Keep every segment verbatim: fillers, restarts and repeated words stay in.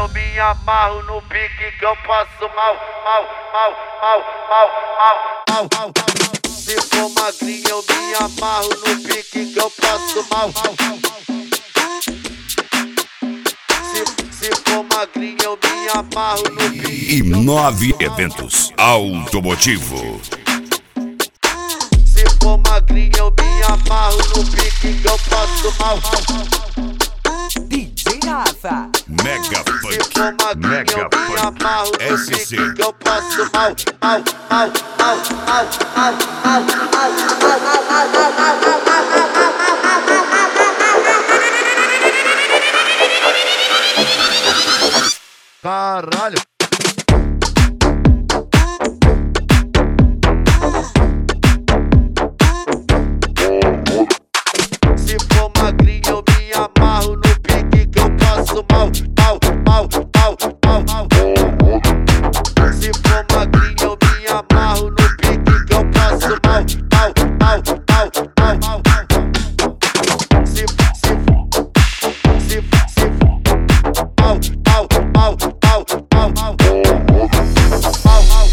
eu me amarro no pique que eu passo mal, mal, mal, mal, mal, mal, mal, mal. Se for magrinho eu me amarro no pique que eu passo mal. Se, se for magrinho eu me amarro no pique. E nove eventos automotivo. Se for magrinho eu me amarro no pique que eu passo mal. D J Rafa, Mega Funk, Mega Funk, S C. Que eu passo mal, mal, mal, mal, mal, mal, mal, caralho. Se for magrinho eu me amarro no pique que eu passo mal, mal, mal, mal, mal, mal. Se for magrinho eu me amarro no pique que eu passo mal, mal, mal, mal, mal, mal. Se, se, se, se, mal, mal, mal, mal, mal, mal, mal, mal.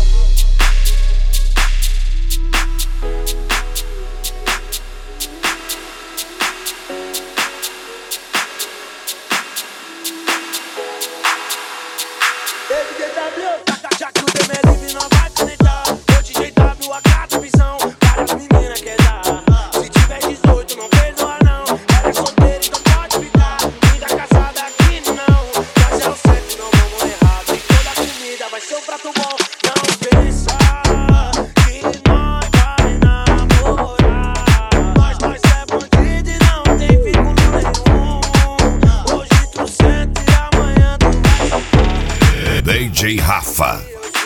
D J W, já que o tema é livre não vai conectar. O D J W acata a visão, várias meninas quer dar. Se tiver dezoito não perdoa não. Ela é solteira então pode ficar. Vida casada aqui não. Mas é o certo, não vamos errar. E toda a comida vai ser um prato bom. Não pensa que nós vai namorar. Nós, nós é bandido e não tem vínculo nenhum. Hoje tu sente e amanhã tu vai ficar. D J Rafa.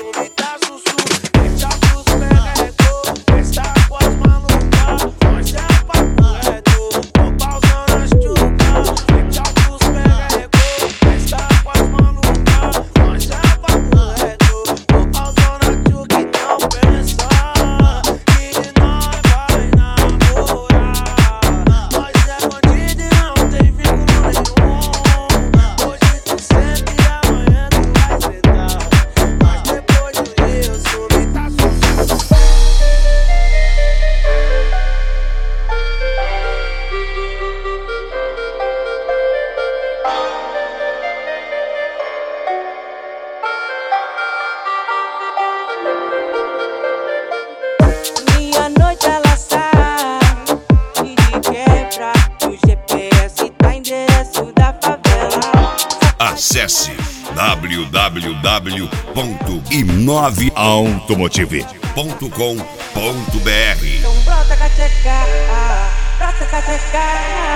Acesse w w w ponto i nove automotive ponto com ponto b r. então brota cacheca, brota cacheca.